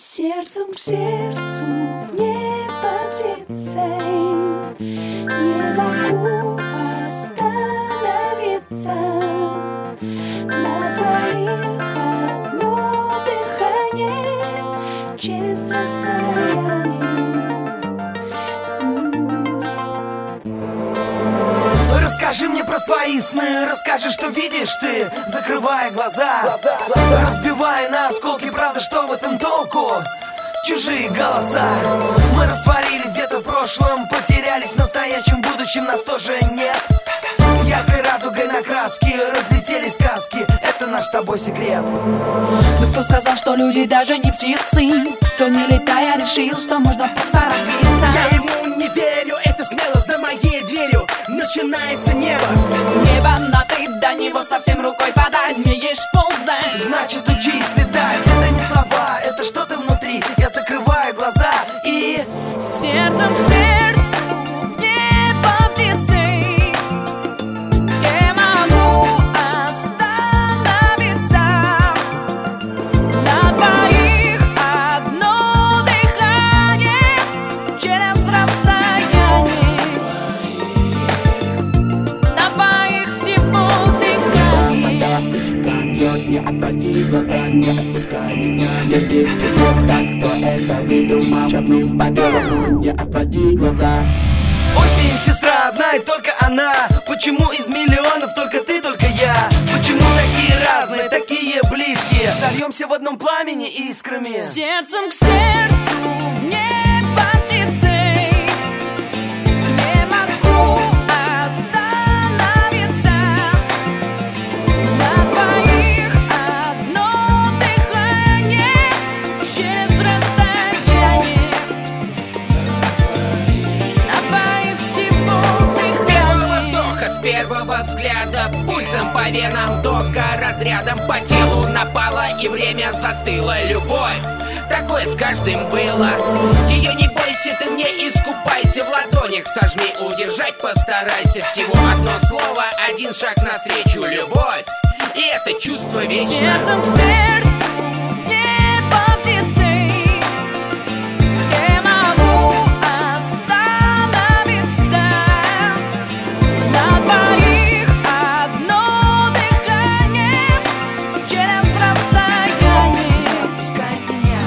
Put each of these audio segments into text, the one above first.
Сердцем к сердцу в небо птицей, не могу остановиться. На двоих одно дыхание через расстояние. Расскажи мне про свои сны, расскажи, что видишь ты, закрывая глаза, разбивая на осколки, правда, что в этом толку? Чужие голоса. Мы растворились где-то в прошлом, потерялись в настоящем, будущем нас тоже нет. Яркой радугой на краске разлетелись сказки, это наш с тобой секрет. Но кто сказал, что люди даже не птицы? Кто не летая решил, что можно просто разбиться? Я ему не верю, это смело за моей дверью начинается небо. Небо на ты, до него совсем рукой подать. Умеешь ползать, Значит, учись летать, это не слова, это что-то внутри. Я закрываю глаза и сердцем к сердцу в небо птицей. Не могу остановиться. На двоих одно дыхание через расстояние. На двоих всего Вода по щекам бьет, не отводи глаза, не отпускай меня. Мир без чудес, так кто это выдумал? Черным по белому, не отводи глаза. осень, сестра, знает только она. Почему из миллионов только ты, только я? Почему такие разные, такие близкие? Сольемся в одном пламени искрами. сердцем к сердцу в небо птицей. Не могу остановиться. На двоих одно дыхание через расстояние. На двоих всего С первого дыхания. вздоха, с первого взгляда, пульсом по венам, тока разрядом по телу напала, и время застыло. Любовь, такое с каждым было. Ее не бойся, ты мне искупайся, в ладонях сожми, удержать постарайся. Всего одно слово, один шаг навстречу. Любовь, и это чувство вечно. Сердцем к сердцу в небо птицей. Не могу остановиться. На двоих одно дыхание через расстояние. Пускай меня,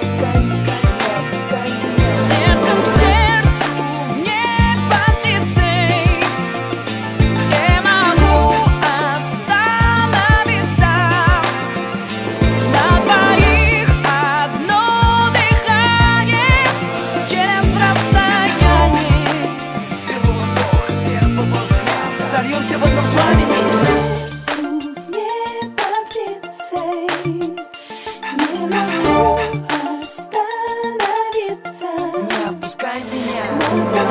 сердцем к сердцу в небо птицей. Не могу остановиться. На двоих одно дыхание через расстояние. С первого вздоха, с первого взгляда сольемся в одном пламени. Сердцу в небо птицей. Не могу остановиться. Не отпускай меня. На